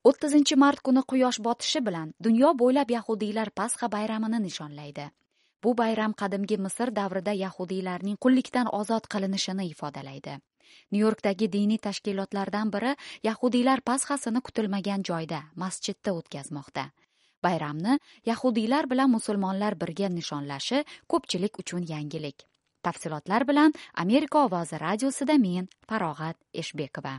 30-mart kuni quyosh botishi bilan dunyo bo'ylab yahudiylar Pasxa bayramini nishonlaydi. Bu bayram qadimgi Misr davrida yahudiylarning qullikdan ozod qilinishini ifodalaydi. Nyu-Yorkdagi diniy tashkilotlardan biri yahudiylar Pasxasini kutilmagan joyda, masjidda o'tkazmoqda. Bayramni yahudiylar bilan musulmonlar birga nishonlashi ko'pchilik uchun yangilik. Tafsilotlar bilan Amerika ovozi radiosida men Farog'at Eshbekova.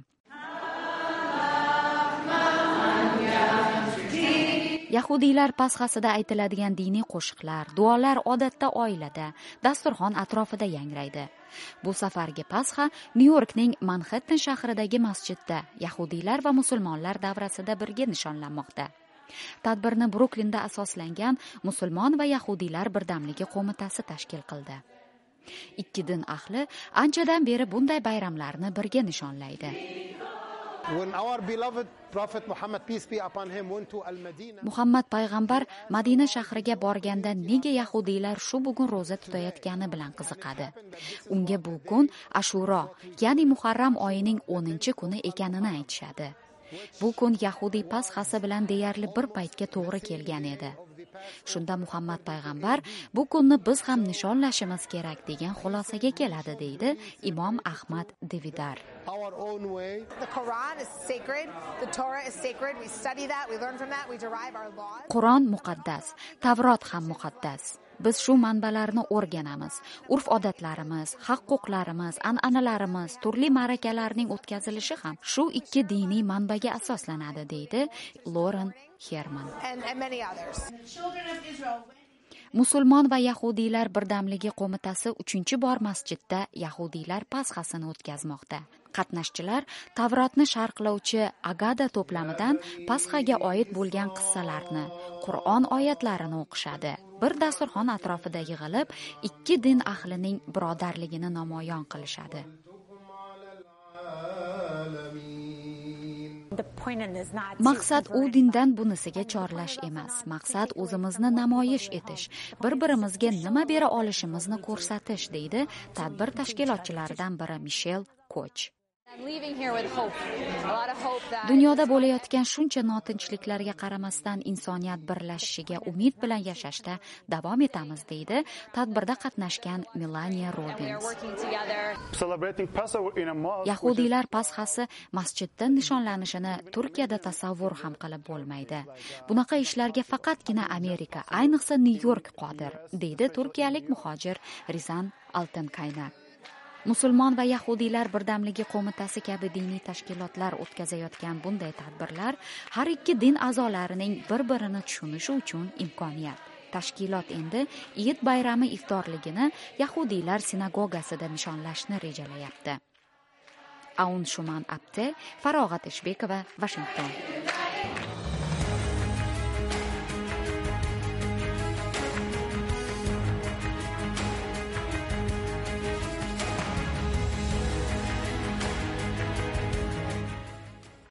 Yahudiylar Pasxasida aytiladigan diniy qo'shiqlar, duolar odatda oilada, dasturxon atrofida yangraydi. Bu safargi Pasxa Nyu-Yorkning Manhattan shahridagi masjidda yahudiylar va musulmonlar davrasida birga nishonlanmoqda. Tadbirni Bruklinda asoslangan Musulmon va yahudiylar birdamligi qo'mitasi tashkil qildi. Ikki din ahli anchadan beri bunday bayramlarni birga nishonlaydi. Muhammad payg'ambar Madina shahriga borganda nega yahudiylar shu bugun ro'za tutayotgani bilan qiziqadi. Unga bu kun Ashuro, ya'ni Muharram oyining 10-kuni ekanini aytishadi. Bu kun yahudiy Pasxasi bilan deyarli bir paytga to'g'ri kelgan edi. Shunda Muhammad payg'ambar bu kunni biz ham nishonlashimiz kerak degan xulosaga keladi, deydi Imom Ahmad Devidar. Qur'on muqaddas, Tavrot ham muqaddas. Biz shu manbalarni o'rganamiz. Urf-odatlarimiz, haq-huquqlarimiz, an'analarimiz, turli ma'rakalarning o'tkazilishi ham shu ikki diniy manbaga asoslanadi, deydi Loren Herman. Musulmon va yahudiylar birdamligi qo'mitasi 3-bor masjidda yahudiylar Pasxasini o'tkazmoqda. Qatnashchilar Tavrotni sharhlovchi Agada to'plamidan Pasxaga oid bo'lgan qissalarni, Qur'on oyatlarini o'qishadi. Bir dasturxon atrofida yig'ilib, ikki din ahlining birodarligini namoyon qilishadi. Maqsad u dindan bunisiga chorlash emas. Maqsad o'zimizni namoyish etish, bir-birimizga nima bera olishimizni ko'rsatish, deydi tadbir tashkilotchilaridan biri Michel Koch. Dunyoda bo'layotgan shuncha notinchliklarga qaramasdan insoniyat birlashishiga umid bilan yashashda davom etamiz, deydi tadbirda qatnashgan Melania Robbins. Yahudiylar Pasxasi masjidda nishonlanishini Turkiyada tasavvur ham qilib bo'lmaydi. Bunaqa ishlarga faqatgina Amerika, ayniqsa Nyu-York qodir, deydi turkiyalik muhojir Rizan Altenkaynak. Musulmon va yahudiylar birdamligi qo'mitasi kabi diniy tashkilotlar o'tkazayotgan bunday tadbirlar har ikki din a'zolarining bir-birini tushunishi uchun imkoniyat. Tashkilot endi Eid bayrami iftorligini yahudiylar sinagogasida nishonlashni rejalayapti. Aun Shuman Apte, Farog'at Eshbekova, Washington.